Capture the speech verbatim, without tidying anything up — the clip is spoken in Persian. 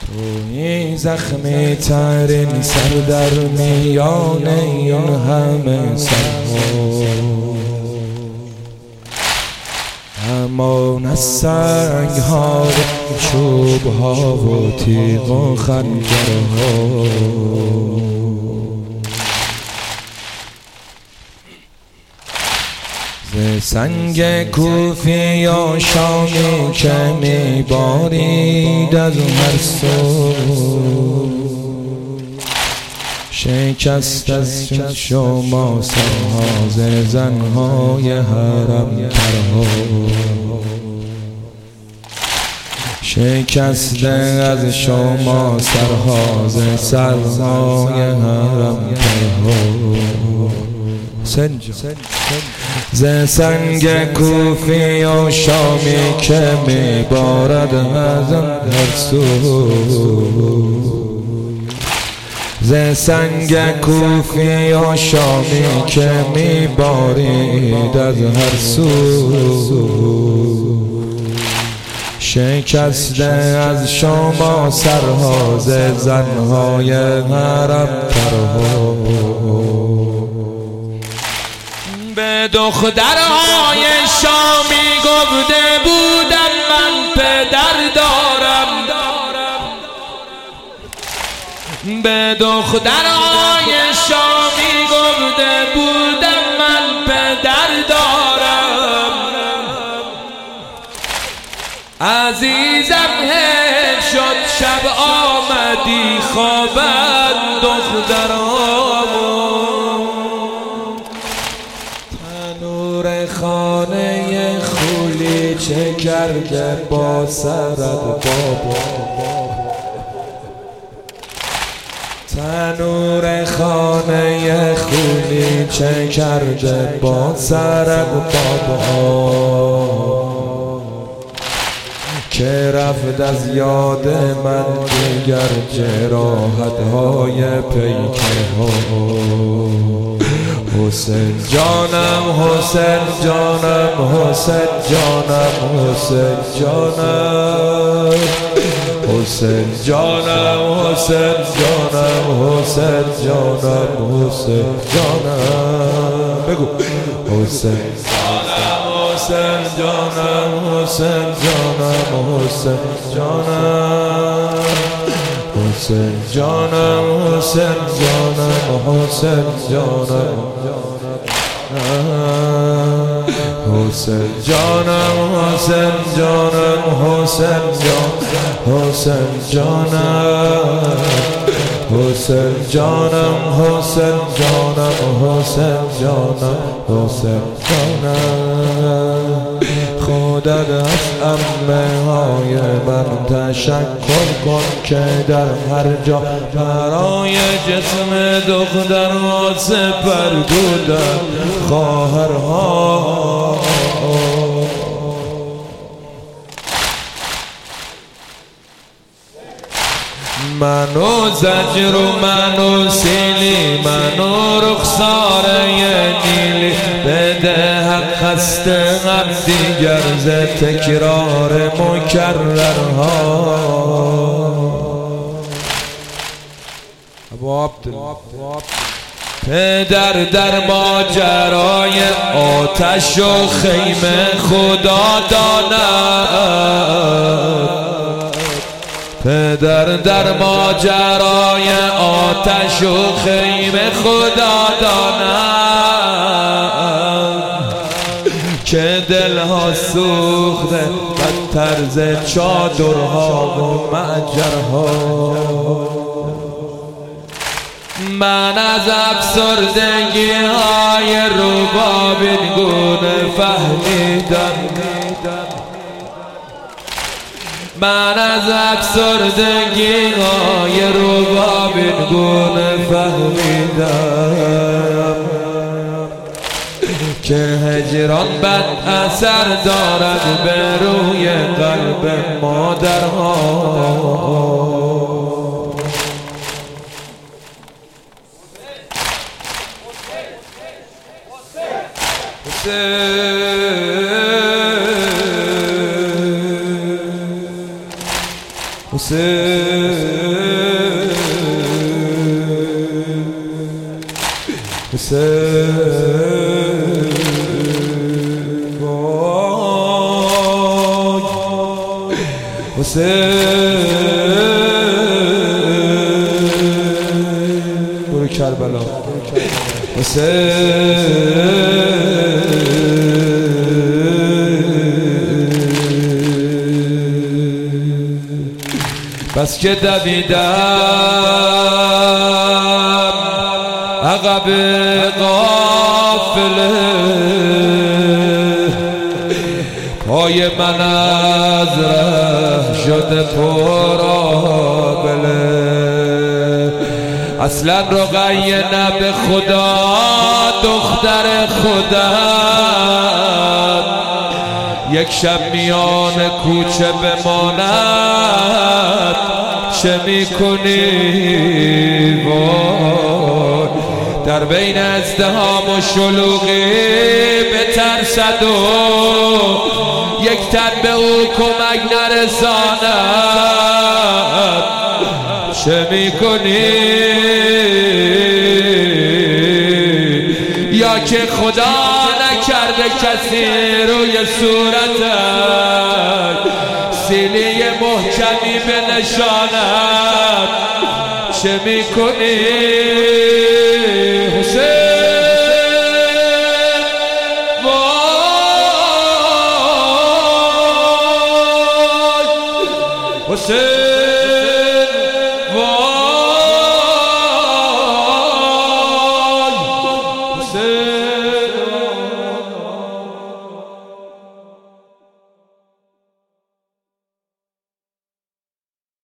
توی زخمی ترین سر در میان این همه سرها، همان از سنگ ها چوب ها و تیغ و خنجرها. ز سنگ کوفی یا شامی که میبارید از هر سو، شکست از شما سرها ز زنهای حرم ترها، شکست از شما سرها ز سرهای حرم ترها. ز سنگ کوفی و شامی که میبارد از هر سو، ز سنگ کوفی و شامی که میبارید از هر سو، شکسته از شما سرها ز زنهای حرم ترها. به دخترهای شامی گفته بودم من پدر دارم، به دخترهای شامی گفته بودم من پدر دارم. عزیزم حیف شد شب آمدی خوابت دخترامو، تنور خانه خولی چه کرده با سرت بابا، تنور خانه خولی چه کرده با سرت بابا، که رفت از یاد من دیگر جراحت های پیکه ها. حسین جانم حسین جانم حسین جانم حسین جانم حسین جانم حسین جانم حسین جانم حسین جانم بگو حسین حسین جانم حسین جانم حسین جانم حسین جانم حسین جانم حسین جانم حسین جانم حسین جانم حسین جانم حسین جانم حسین جانم حسین جانم حسین جانم حسین جانم. خودت از عمه های من تشکر کن که در هر جا برای جسم دخترها سپر بودن خواهرها. منو زجر و منو سیلی منو رخساره نیلی، بده حق هست هم دیگر ز تکرار مکررها. پدر در ماجرای آتش و خیمه خدا داند، پدر در ماجرای آتش و خیمه خدا داند، که دلها سوخته بدتر ز چادرها و معجرها. من از افسردگی های رباب این گونه فهمیدم، من از افسردگی های رباب این گونه فهمیدم، که هجران بد اثر دارد به روی قلب مادرها. حسین حسین وای حسین برو کربلا بس که دویدم عقب قافله پای من از ره شده پرآبله اصلا رقیه نه به خدا دختر خدا یک شب میان کوچه بماند چه میکنی وای در بین ازدحام و شلوغی بترسد و یک تن به او کمک نرساند چه میکنی یا که خدا نکرده کسی روی صورتت سیلی محکمی بنشاند چه میکنی حسین وای حسین وای